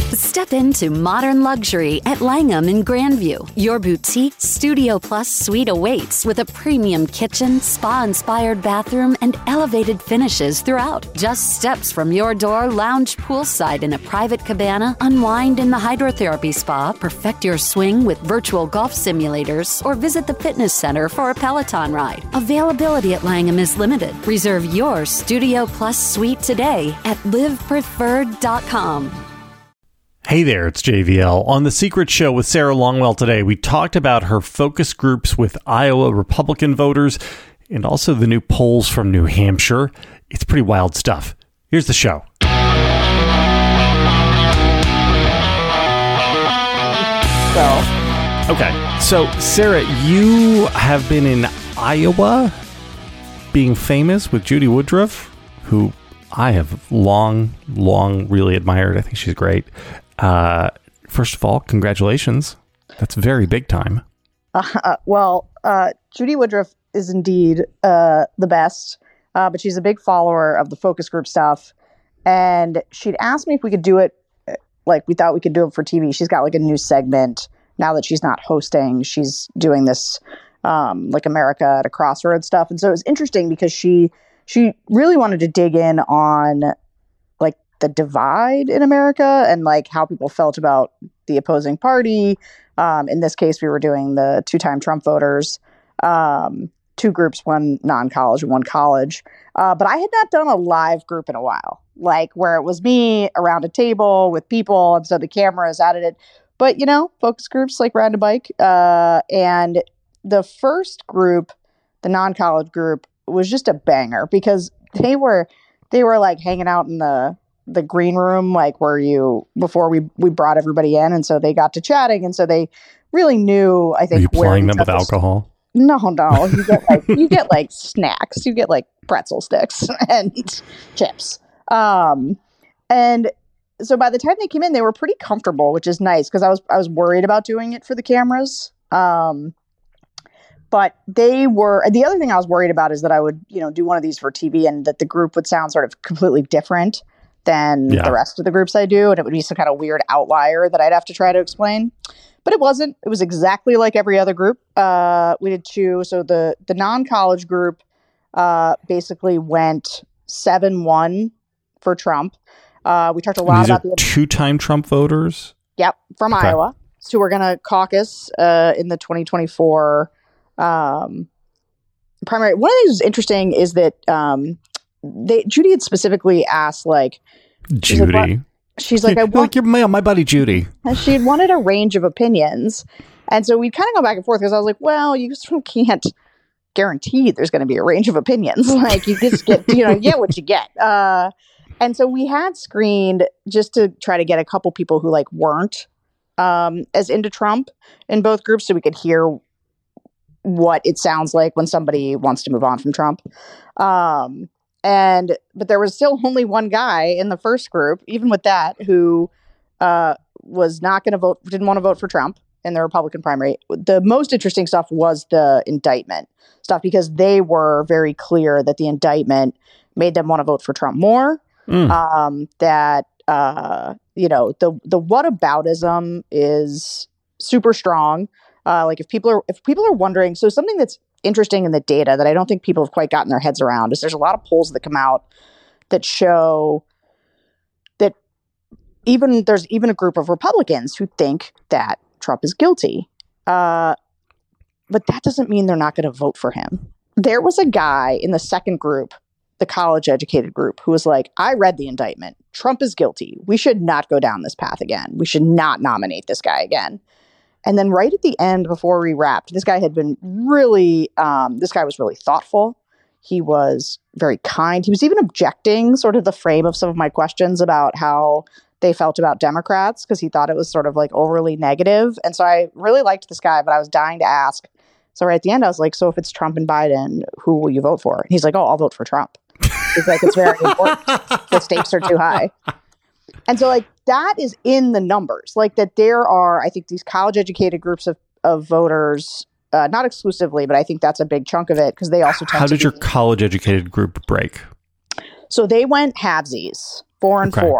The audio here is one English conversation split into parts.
Step into modern luxury at Langham in Grandview. Your boutique Studio Plus suite awaits with a premium kitchen, spa-inspired bathroom, and elevated finishes throughout. Just steps from your door, lounge poolside in a private cabana, unwind in the hydrotherapy spa, perfect your swing with virtual golf simulators, or visit the fitness center for a Peloton ride. Availability at Langham is limited. Reserve your Studio Plus suite today at livepreferred.com. Hey there, it's JVL. On The Secret Show with Sarah Longwell today, we talked about her focus groups with Iowa Republican voters and also the new polls from New Hampshire. It's pretty wild stuff. Here's the show. So Sarah, you have been in Iowa being famous with Judy Woodruff, who I have long really admired. I think she's great. First of all, congratulations. That's very big time. Judy Woodruff is indeed the best, but she's a big follower of the focus group stuff. And she'd asked me if we could do it, like we thought we could do it for TV. She's got like a new segment now that she's not hosting. She's doing this like America at a Crossroads stuff. And so it was interesting because she really wanted to dig in on like the divide in America and like how people felt about the opposing party. In this case, we were doing the two-time Trump voters, two groups, one non-college and one college. But I had not done a live group in a while, like where it was me around a table with people. And so the cameras added it. But, you know, focus groups like Ride a Bike. And the first group, the non-college group, was just a banger because they were like hanging out in the green room, like before we brought everybody in. And so they got to chatting. And so they really knew, I think, are you plying them with alcohol? No. You get like snacks. You get like pretzel sticks and chips. And so by the time they came in, they were pretty comfortable, which is nice because I was worried about doing it for the cameras. But they were, the other thing I was worried about is that I would, do one of these for TV and that the group would sound sort of completely different than the rest of the groups I do. And it would be some kind of weird outlier that I'd have to try to explain. But it wasn't. It was exactly like every other group. We did two. So the non-college group basically went 7-1 for Trump. We talked a lot about the two-time Trump voters. Yep, from Iowa. So we're going to caucus in the 2024 primary. One of the things that's interesting is that Judy had specifically asked, like, Judy. She's like, my buddy Judy. She had wanted a range of opinions, and so we'd kind of go back and forth because I was like, well, you just can't guarantee there's going to be a range of opinions. Like you just get, you get what you get. And so we had screened just to try to get a couple people who like weren't as into Trump in both groups, so we could hear what it sounds like when somebody wants to move on from Trump. But there was still only one guy in the first group, even with that, who was not going to vote, didn't want to vote for Trump in the Republican primary. The most interesting stuff was the indictment stuff because they were very clear that the indictment made them want to vote for Trump more. The whataboutism is super strong. Like if people are wondering, so something that's interesting in the data that I don't think people have quite gotten their heads around is there's a lot of polls that come out that show that there's even a group of Republicans who think that Trump is guilty. But that doesn't mean they're not going to vote for him. There was a guy in the second group, the college educated group, who was like, I read the indictment. Trump is guilty. We should not go down this path again. We should not nominate this guy again. And then right at the end, before we wrapped, this guy had been really, this guy was really thoughtful. He was very kind. He was even objecting sort of the frame of some of my questions about how they felt about Democrats because he thought it was sort of like overly negative. And so I really liked this guy, but I was dying to ask. So right at the end, I was like, so if it's Trump and Biden, who will you vote for? And he's like, oh, I'll vote for Trump. He's like, it's very important. The stakes are too high. And so like that is in the numbers, like that there are, I think, these college educated groups of voters, not exclusively, but I think that's a big chunk of it because they also tend How did your college educated group break? So they went halvesies, 4 and 4.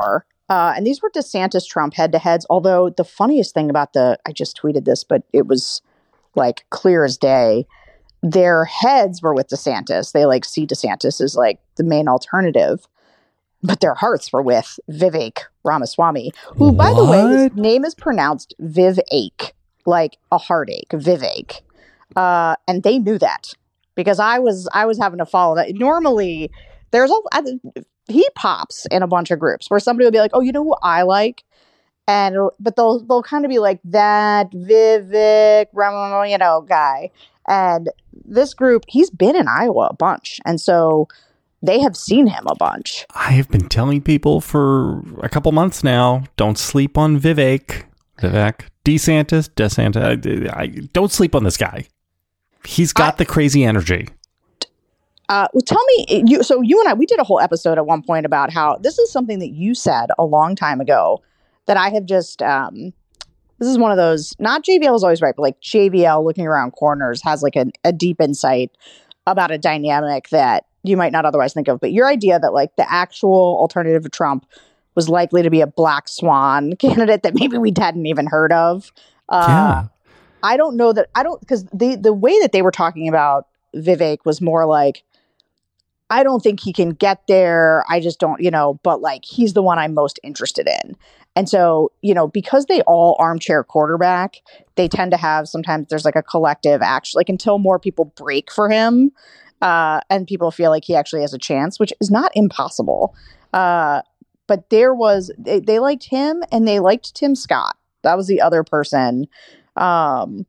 And these were DeSantis Trump head to heads. Although the funniest thing about I just tweeted this, but it was like clear as day. Their heads were with DeSantis. They like see DeSantis as like the main alternative, but their hearts were with Vivek Ramaswamy, who, by the way, his name is pronounced Vivek, like a heartache, Vivek. And they knew that because I was having to follow that. Normally, he pops in a bunch of groups where somebody will be like, "Oh, you know who I like," but they'll kind of be like that Vivek Ramaswamy, guy. And this group, he's been in Iowa a bunch, and so they have seen him a bunch. I have been telling people for a couple months now, don't sleep on Vivek, DeSantis. Don't sleep on this guy. He's got the crazy energy. Well, tell me, you and I, we did a whole episode at one point about how this is something that you said a long time ago that I have just, this is one of those, not JVL is always right, but like JVL looking around corners has like a deep insight about a dynamic that you might not otherwise think of. But your idea that like the actual alternative to Trump was likely to be a black swan candidate that maybe we hadn't even heard of. Yeah. I don't know that, because the way that they were talking about Vivek was more like, I don't think he can get there. I just don't, but like he's the one I'm most interested in. And so, because they all armchair quarterback, they tend to have, sometimes there's like a collective action, like until more people break for him and people feel like he actually has a chance, which is not impossible. But they liked him and they liked Tim Scott. That was the other person and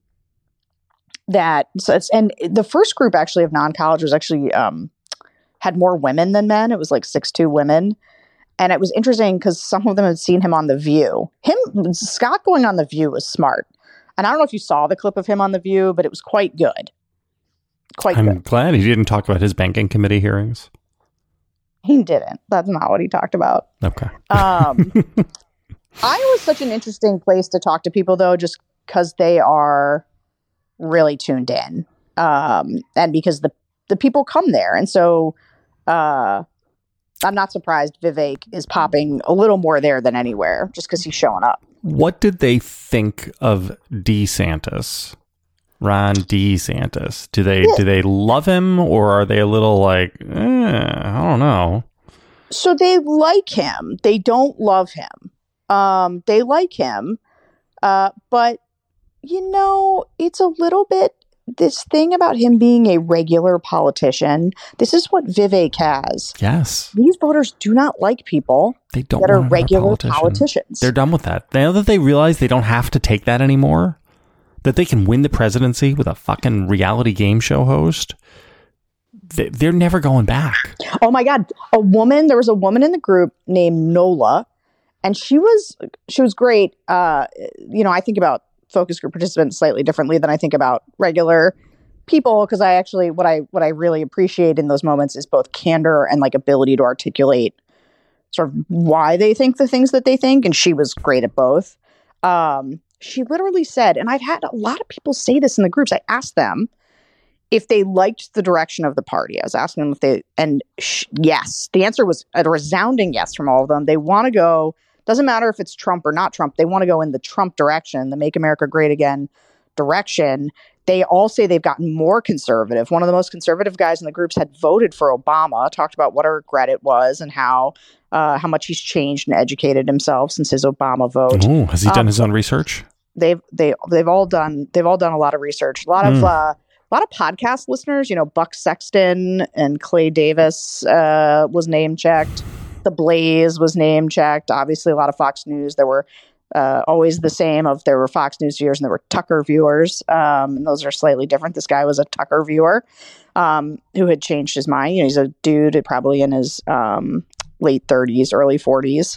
the first group actually of non-college was actually had more women than men. It was like 6'2" women. And it was interesting because some of them had seen him on The View. Scott going on The View was smart. And I don't know if you saw the clip of him on The View, but it was quite good. I'm glad he didn't talk about his banking committee hearings. He didn't. That's not what he talked about. Okay. Iowa's such an interesting place to talk to people, though, just because they are really tuned in. And because the people come there. And so I'm not surprised Vivek is popping a little more there than anywhere just because he's showing up. What did they think of DeSantis? Ron DeSantis. Do they love him, or are they a little like, I don't know? So they like him. They don't love him. They like him. But, it's a little bit this thing about him being a regular politician. This is what Vivek has. Yes. These voters do not like people that are regular politicians. They're done with that. Now that they realize they don't have to take that anymore, that they can win the presidency with a fucking reality game show host, they're never going back. Oh my God. There was a woman in the group named Nola, and she was great. I think about focus group participants slightly differently than I think about regular people, because I actually, what I really appreciate in those moments is both candor and like ability to articulate sort of why they think the things that they think. And she was great at both. She literally said, and I've had a lot of people say this in the groups, I asked them if they liked the direction of the party. I was asking them yes, the answer was a resounding yes from all of them. They want to go, doesn't matter if it's Trump or not Trump, they want to go in the Trump direction, the Make America Great Again direction. They all say they've gotten more conservative. One of the most conservative guys in the groups had voted for Obama, talked about what a regret it was and how much he's changed and educated himself since his Obama vote. Ooh, has he done his own research? They've all done a lot of research. A lot of podcast listeners, Buck Sexton and Clay Davis was name checked. The Blaze was name checked. Obviously, a lot of Fox News. There were always the same there were Fox News viewers and there were Tucker viewers. And those are slightly different. This guy was a Tucker viewer who had changed his mind. He's a dude probably in his late 30s, early 40s.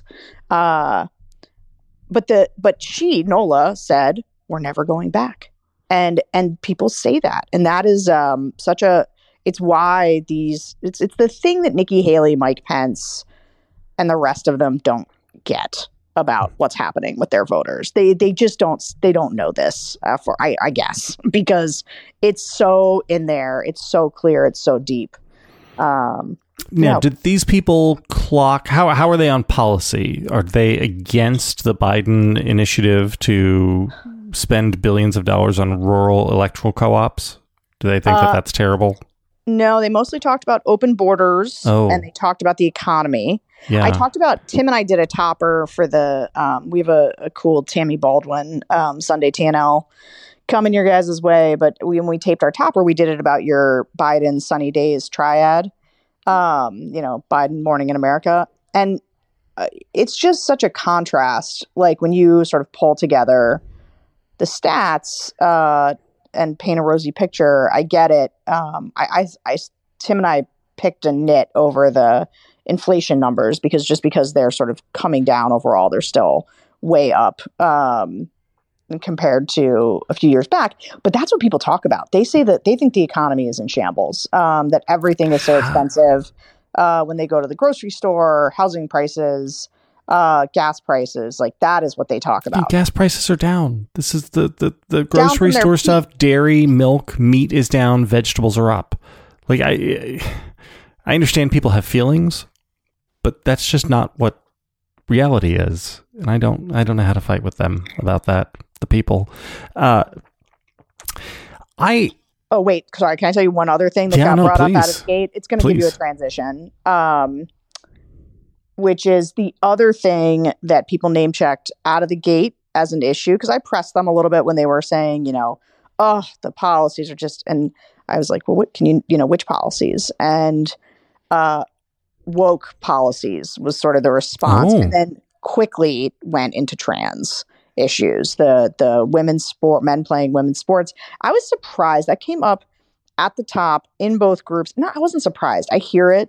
But Nola said, we're never going back. And people say that. And that is it's why it's the thing that Nikki Haley, Mike Pence, and the rest of them don't get about what's happening with their voters. They just don't know this I guess, because it's so in there. It's so clear. It's so deep. Now, did these people clock? How are they on policy? Are they against the Biden initiative to spend billions of dollars on rural electoral co-ops? Do they think that that's terrible? No, they mostly talked about open borders and they talked about the economy. Yeah. I talked about, Tim and I did a topper for the, we have a cool Tammy Baldwin Sunday TNL coming your guys' way. But when we taped our topper, we did it about your Biden sunny days triad, Biden morning in America. And it's just such a contrast. Like when you sort of pull together the stats and paint a rosy picture, I get it. Tim and I picked a nit over the inflation numbers because they're sort of coming down overall. They're still way up compared to a few years back. But that's what people talk about. They say that they think the economy is in shambles, that everything is so expensive when they go to the grocery store, housing prices, gas prices, like that is what they talk about. Gas prices are down. This is the grocery store stuff. Dairy, milk, meat is down. Vegetables are up. Like I understand people have feelings, but that's just not what reality is. And I don't know how to fight with them about that. The people. Oh wait, sorry. Can I tell you one other thing that got brought up out of the gate? It's going to give you a transition. Which is the other thing that people name checked out of the gate as an issue. Because I pressed them a little bit when they were saying, the policies are just, and I was like, well, what can which policies? And woke policies was sort of the response. And then quickly went into trans issues, the women's sport, men playing women's sports. I was surprised that came up at the top in both groups. No, I wasn't surprised. I hear it.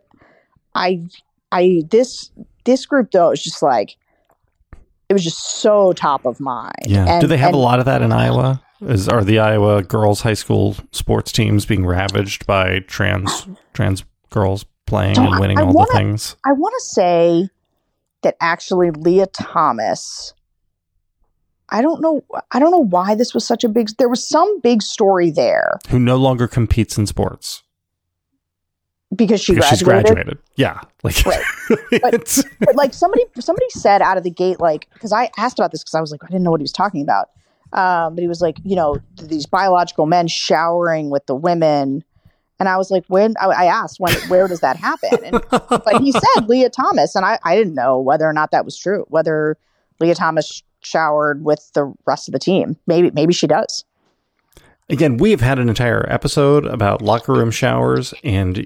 This group though is just like, it was just so top of mind. Yeah. And, do they have a lot of that in Iowa? Are the Iowa girls' high school sports teams being ravaged by trans girls playing and winning the things? I want to say that actually Leah Thomas, I don't know why this was such a big, there was some big story there. Who no longer competes in sports. Because she's graduated. Yeah. Like, right. But like somebody said out of the gate, like, because I asked about this because I was like, I didn't know what he was talking about. But he was like, these biological men showering with the women. And I was like, I asked, where does that happen? But he said Leah Thomas. And I didn't know whether or not that was true, whether Leah Thomas showered with the rest of the team. Maybe she does. Again, we have had an entire episode about locker room showers, and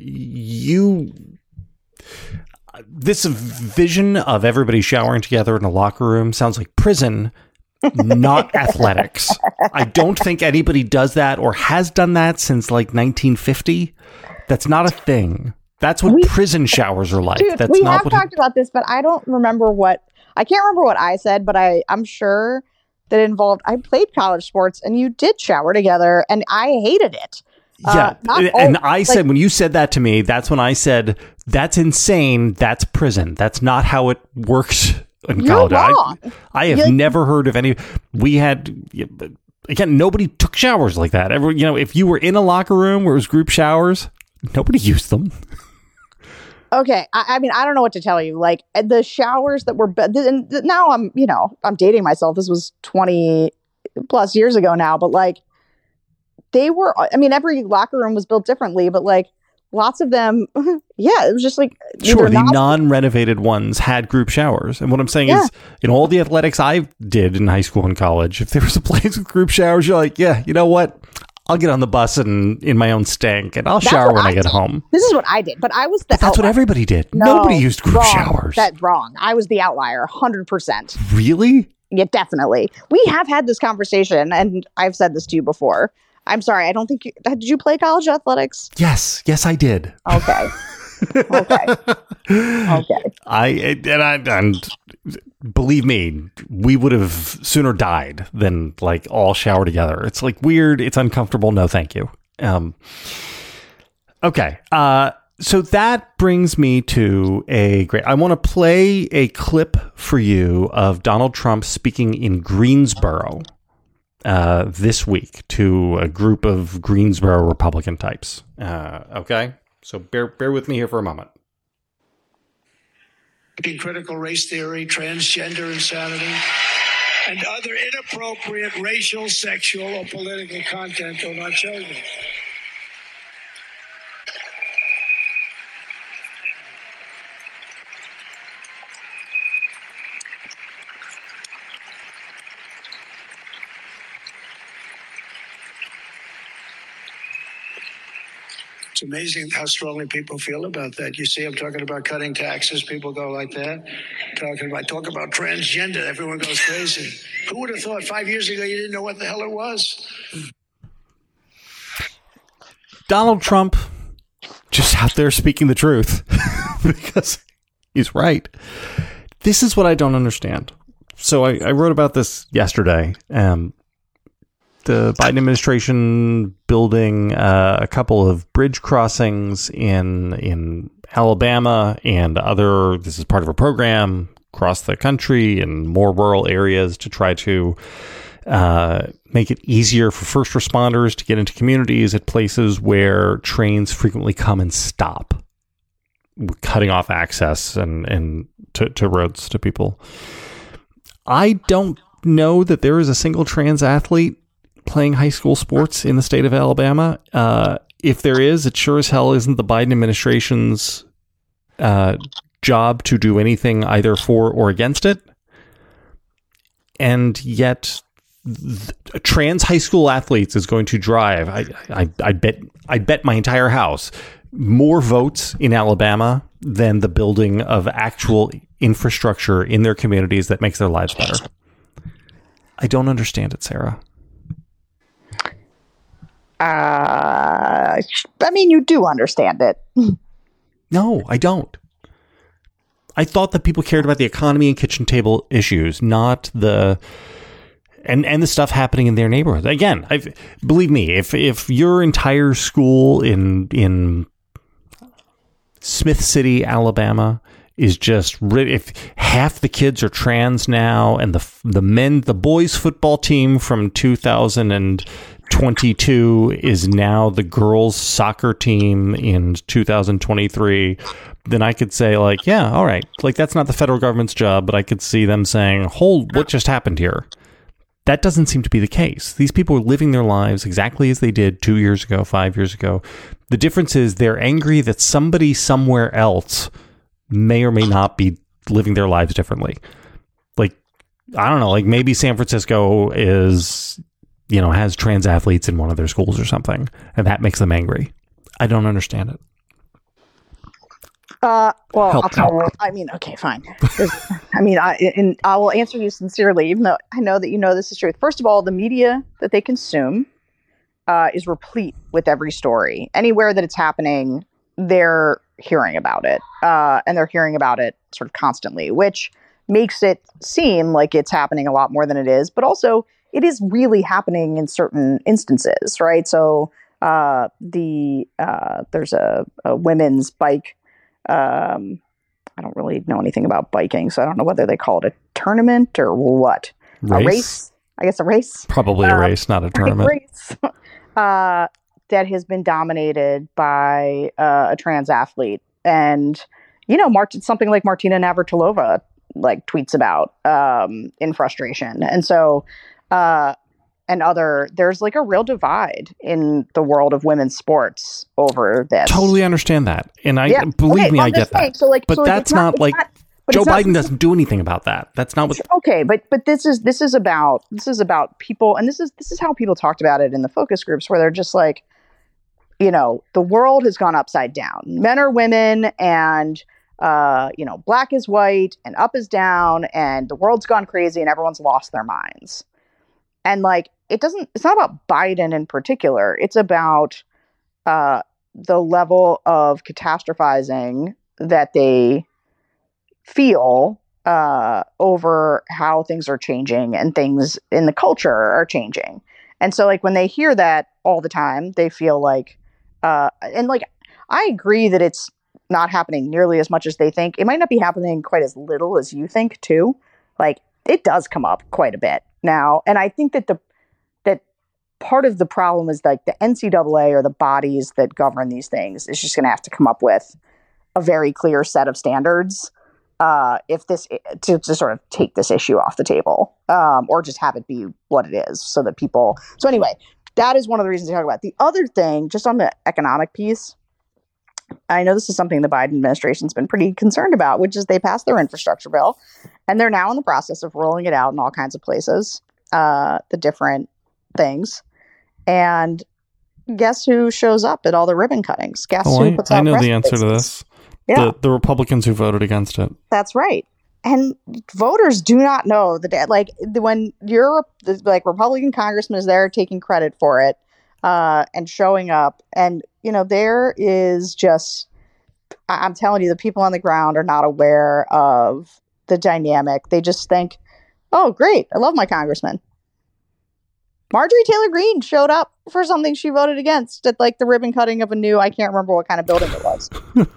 this vision of everybody showering together in a locker room sounds like prison, not athletics. I don't think anybody does that or has done that since like 1950. That's not a thing. That's what prison showers are like. Dude, we have talked about this, but I don't remember I can't remember what I said, but I'm sure that involved, I played college sports and you did shower together and I hated it. Yeah. I said, when you said that to me, that's when I said, that's insane. That's prison. That's not how it works in college. Wrong. I have never heard of any. We had, again, nobody took showers like that. If you were in a locker room where it was group showers, nobody used them. Okay. I mean, I don't know what to tell you. Like the showers that were, now I'm dating myself. This was 20 plus years ago now, but like they were, I mean, every locker room was built differently, but like lots of them, it was just like. Sure. The non-renovated ones had group showers. And what I'm saying is in all the athletics I did in high school and college, if there was a place with group showers, you're like, yeah, you know what? I'll get on the bus and in my own stank, and I'll shower when I get home. This is what I did, but I was that's what everybody did. No, nobody used group showers. That's wrong. I was the outlier, 100%. Really? Yeah, definitely. We have had this conversation, and I've said this to you before. I'm sorry, I don't think did you play college athletics? Yes, I did. Okay. And believe me, we would have sooner died than like all shower together. It's like weird. It's uncomfortable. No, thank you. Okay. So that brings me to I want to play a clip for you of Donald Trump speaking in Greensboro this week to a group of Greensboro Republican types. Okay. So bear with me here for a moment. being critical race theory, transgender insanity, and other inappropriate racial, sexual, or political content on our children. It's amazing how strongly people feel about that. You see, I'm talking about cutting taxes. People go like that. Talk about transgender. Everyone goes crazy. Who would have thought 5 years ago you didn't know what the hell it was? Donald Trump just out there speaking the truth because he's right. This is what I don't understand. So I wrote about this yesterday. The Biden administration building a couple of bridge crossings in Alabama and other. This is part of a program across the country and more rural areas to try to make it easier for first responders to get into communities at places where trains frequently come and stop, cutting off access and to roads to people. I don't know that there is a single trans athlete playing high school sports in the state of Alabama. If there is, it sure as hell isn't the Biden administration's job to do anything either for or against it. And yet, trans high school athletes is going to drive. I bet my entire house more votes in Alabama than the building of actual infrastructure in their communities that makes their lives better. I don't understand it, Sarah. I mean, you do understand it. No, I don't. I thought that people cared about the economy and kitchen table issues, not the and the stuff happening in their neighborhood. Again, believe me, if your entire school in Smith City, Alabama, is just if half the kids are trans now, and the boys football team from 2022 is now the girls soccer team in 2023, then I could say like, yeah, all right, like that's not the federal government's job, but I could see them saying, hold, what just happened here? That doesn't seem to be the case. These people are living their lives exactly as they did 2 years ago, 5 years ago. The difference is they're angry that somebody somewhere else may or may not be living their lives differently. Like, I don't know, like maybe San Francisco is, has trans athletes in one of their schools or something, and that makes them angry. I don't understand it. Well, I'll tell you. I mean, okay, fine. I will answer you sincerely, even though I know that you know this is truth. First of all, the media that they consume is replete with every story. Anywhere that it's happening, they're hearing about it, and they're hearing about it sort of constantly, which makes it seem like it's happening a lot more than it is. But also, it is really happening in certain instances, right? So, there's a women's bike. I don't really know anything about biking, so I don't know whether they call it a tournament or what. A race? I guess a race. Probably a race, not a tournament. Race. That has been dominated by a trans athlete, and something like Martina Navratilova tweets about in frustration, and so there's a real divide in the world of women's sports over this. Totally understand that. And I believe me, I get that. But that's not Joe Biden doesn't do anything about that. That's not what. Okay, but this is about people, and this is how people talked about it in the focus groups, where they're just like, the world has gone upside down. Men are women, and black is white, and up is down, and the world's gone crazy, and everyone's lost their minds. And it's not about Biden in particular. It's about the level of catastrophizing that they feel over how things are changing and things in the culture are changing. And so when they hear that all the time, they feel I agree that it's not happening nearly as much as they think. It might not be happening quite as little as you think too. It does come up quite a bit now. And I think that that part of the problem is the NCAA or the bodies that govern these things is just going to have to come up with a very clear set of standards if this to sort of take this issue off the table, or just have it be what it is, so that people. So anyway, that is one of the reasons to talk about. The other thing, just on the economic piece, I know this is something the Biden administration's been pretty concerned about, which is they passed their infrastructure bill, and they're now in the process of rolling it out in all kinds of places, the different things. And guess who shows up at all the ribbon cuttings? Guess who puts out I know press the answer to releases? this. Yeah. The Republicans who voted against it. That's right. And voters do not know like when you're like Republican congressman is there taking credit for it, and showing up, and there is just, I'm telling you, the people on the ground are not aware of the dynamic. They just think, oh, great, I love my congressman. Marjorie Taylor Greene showed up for something she voted against at like the ribbon cutting of a new, I can't remember what kind of building it was.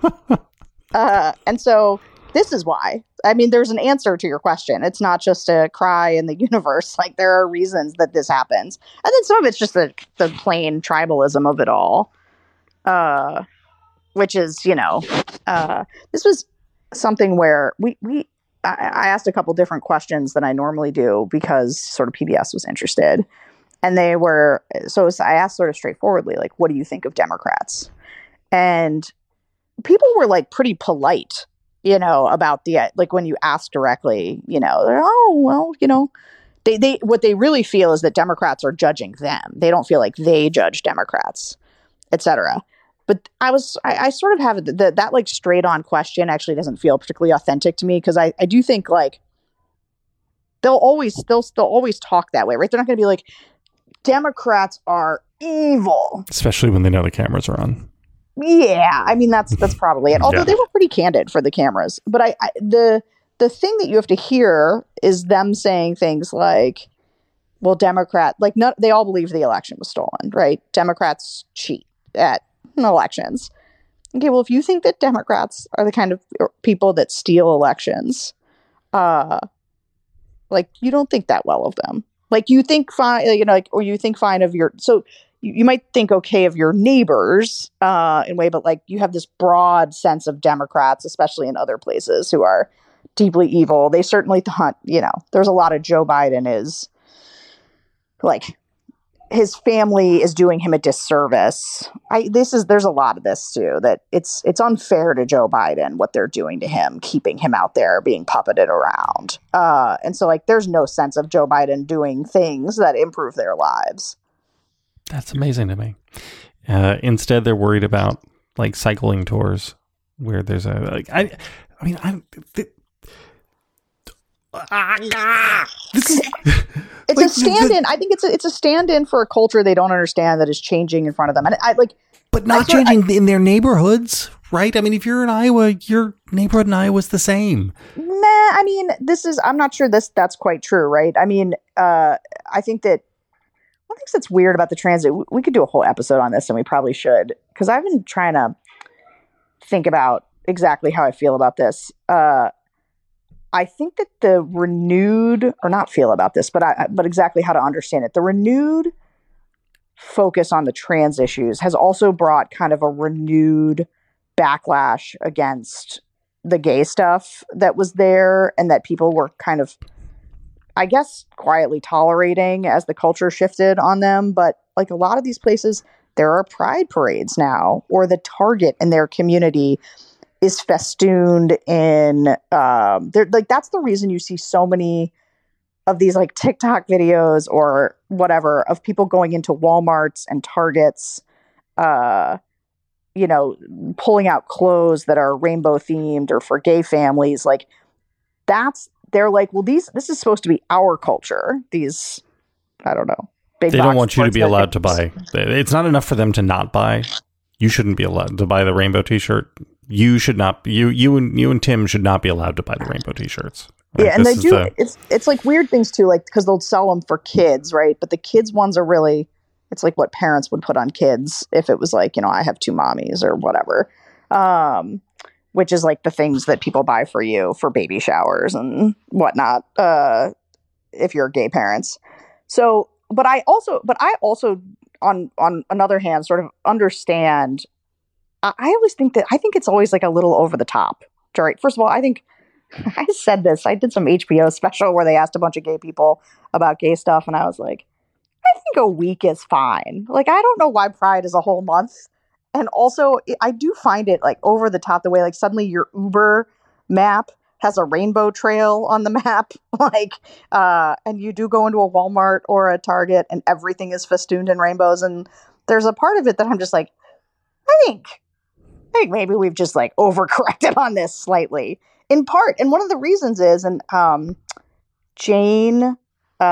And so this is why. I mean, there's an answer to your question. It's not just a cry in the universe. Like, there are reasons that this happens. And then some of it's just the plain tribalism of it all, which is, this was something where I asked a couple different questions than I normally do because sort of PBS was interested. And I asked sort of straightforwardly, like, what do you think of Democrats? And people were like pretty polite, about like when you ask directly, they're, oh, well, they what they really feel is that Democrats are judging them. They don't feel like they judge Democrats, etc. But I sort of have that like straight on question actually doesn't feel particularly authentic to me, because I do think like they'll always talk that way, right? They're not going to be like, Democrats are evil, especially when they know the cameras are on. Yeah, I mean that's probably it. Although they were pretty candid for the cameras. But the thing that you have to hear is them saying things like, "Well, they all believe the election was stolen, right? Democrats cheat at elections." Okay, well, if you think that Democrats are the kind of people that steal elections, like you don't think that well of them. Like you think fine, or you think fine of your. So you might think okay of your neighbors in a way, but like you have this broad sense of Democrats, especially in other places, who are deeply evil. They certainly thought, there's a lot of Joe Biden is like his family is doing him a disservice. There's a lot of this too, that it's unfair to Joe Biden what they're doing to him, keeping him out there being puppeted around. And so like there's no sense of Joe Biden doing things that improve their lives. That's amazing to me. Instead, they're worried about like cycling tours where there's a like it's a stand-in. I think it's a stand-in for a culture they don't understand that is changing in front of them, and but not changing in their neighborhoods, right? I mean, if you're in Iowa, your neighborhood in Iowa is the same. Nah, I mean, I'm not sure that's quite true, right? I mean, I think that. One thing that's weird about the transit, we could do a whole episode on this, and we probably should, because I've been trying to think about exactly how I feel about this. I think that the renewed, or not feel about this, but exactly how to understand it. The renewed focus on the trans issues has also brought kind of a renewed backlash against the gay stuff that was there, and that people were kind of, I guess, quietly tolerating as the culture shifted on them. But like a lot of these places, there are pride parades now, or the Target in their community is festooned in, like that's the reason you see so many of these like TikTok videos or whatever of people going into Walmarts and Targets, pulling out clothes that are rainbow themed or for gay families. Like they're like, well, this is supposed to be our culture. These, I don't know. They don't want you to be allowed to buy. It's not enough for them to not buy. You shouldn't be allowed to buy the rainbow t-shirt. You should not. You and Tim should not be allowed to buy the rainbow t-shirts. Right? Yeah, and they do. It's like weird things too, like because they'll sell them for kids, right? But the kids ones are really. It's like what parents would put on kids if it was like, I have two mommies or whatever. Which is like the things that people buy for you for baby showers and whatnot, if you're gay parents. So, but I also on another hand, sort of understand. I always think it's always like a little over the top, right? First of all, I think I said this. I did some HBO special where they asked a bunch of gay people about gay stuff, and I was like, I think a week is fine. Like, I don't know why Pride is a whole month. And also, I do find it like over the top the way like suddenly your Uber map has a rainbow trail on the map, like, and you do go into a Walmart or a Target and everything is festooned in rainbows. And there's a part of it that I'm just like, I think maybe we've just like overcorrected on this slightly in part. And one of the reasons is, and Jane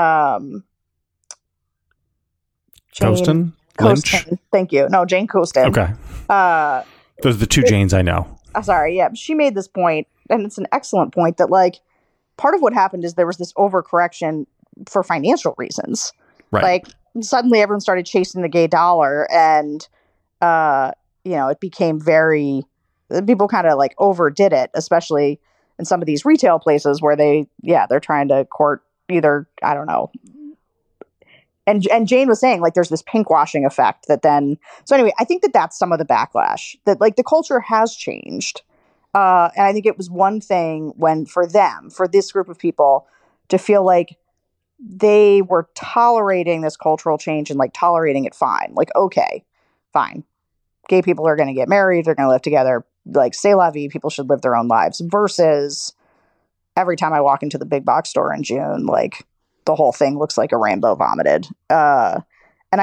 Coaston? Lynch? Thank you. No, Jane Coaston. Okay. Those are the two Janes I know. Sorry. Yeah. She made this point, and it's an excellent point, that like part of what happened is there was this overcorrection for financial reasons. Right. Like suddenly everyone started chasing the gay dollar, and, it became people kind of like overdid it, especially in some of these retail places where they're trying to court either, I don't know. And Jane was saying, like, there's this pinkwashing effect that then... So anyway, I think that's some of the backlash. That, like, the culture has changed. And I think it was one thing for this group of people, to feel like they were tolerating this cultural change and, like, tolerating it fine. Like, okay, fine. Gay people are going to get married. They're going to live together. Like, c'est la vie. People should live their own lives. Versus every time I walk into the big box store in June, like... the whole thing looks like a rainbow vomited. And I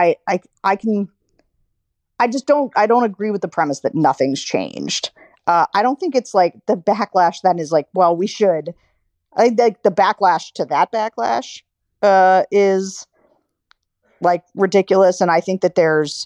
don't agree with the premise that nothing's changed. I don't think it's like the backlash then is like, well, we should. I think like the backlash to that backlash is like ridiculous. And I think that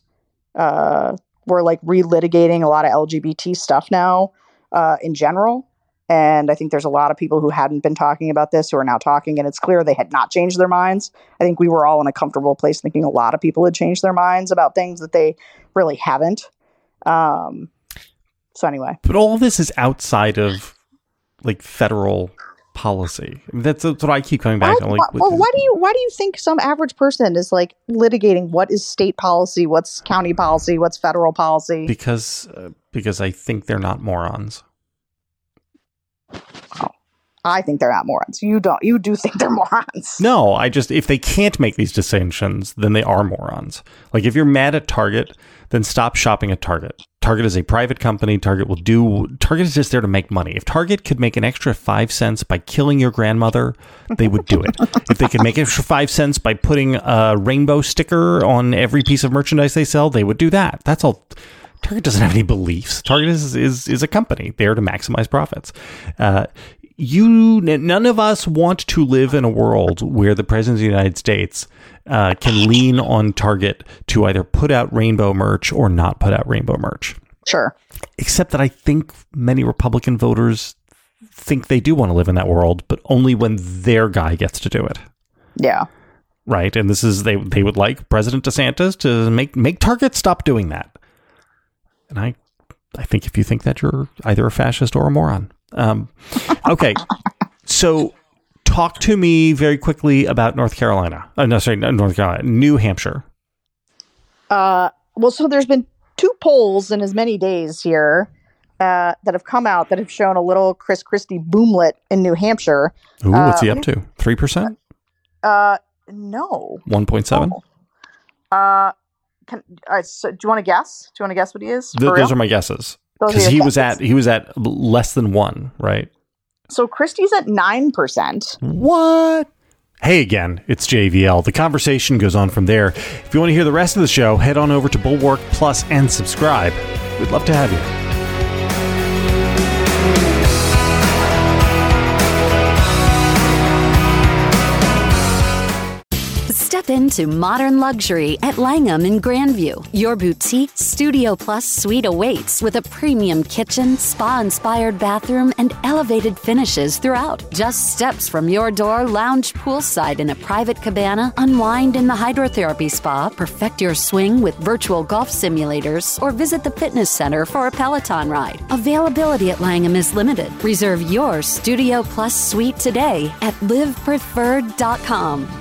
we're like relitigating a lot of LGBT stuff now in general. And I think there's a lot of people who hadn't been talking about this who are now talking, and it's clear they had not changed their minds. I think we were all in a comfortable place thinking a lot of people had changed their minds about things that they really haven't. So anyway. But all of this is outside of, like, federal policy. I mean, that's what I keep coming back to. Like, why do you think some average person is, like, litigating what is state policy, what's county policy, what's federal policy? Because I think they're not morons. I think they're not morons. You don't. You do think they're morons. No, if they can't make these distinctions, then they are morons. Like, if you're mad at Target, then stop shopping at Target. Target is a private company. Target is just there to make money. If Target could make an extra 5 cents by killing your grandmother, they would do it. If they could make an extra 5 cents by putting a rainbow sticker on every piece of merchandise they sell, they would do that. That's all. Target doesn't have any beliefs. Target is a company there to maximize profits. None of us want to live in a world where the President of the United States can lean on Target to either put out rainbow merch or not put out rainbow merch. Sure. Except that I think many Republican voters think they do want to live in that world, but only when their guy gets to do it. Yeah. Right. And this is, they would like President DeSantis to make Target stop doing that. And I think if you think that, you're either a fascist or a moron. Okay. So talk to me very quickly about North Carolina. New Hampshire. Well, so there's been 2 polls in as many days here that have come out that have shown a little Chris Christie boomlet in New Hampshire. Ooh, what's he up to? 3%? No. 1.7? So do you want to guess? Do you want to guess what he is? Those are my guesses. Because he was at less than 1, right? So Christie's at 9%. What? Hey again, it's JVL. The conversation goes on from there. If you want to hear the rest of the show, head on over to Bulwark Plus and subscribe. We'd love to have you. Step into modern luxury at Langham in Grandview. Your boutique Studio Plus suite awaits with a premium kitchen, spa-inspired bathroom, and elevated finishes throughout. Just steps from your door, lounge poolside in a private cabana, unwind in the hydrotherapy spa, perfect your swing with virtual golf simulators, or visit the fitness center for a Peloton ride. Availability at Langham is limited. Reserve your Studio Plus suite today at livepreferred.com.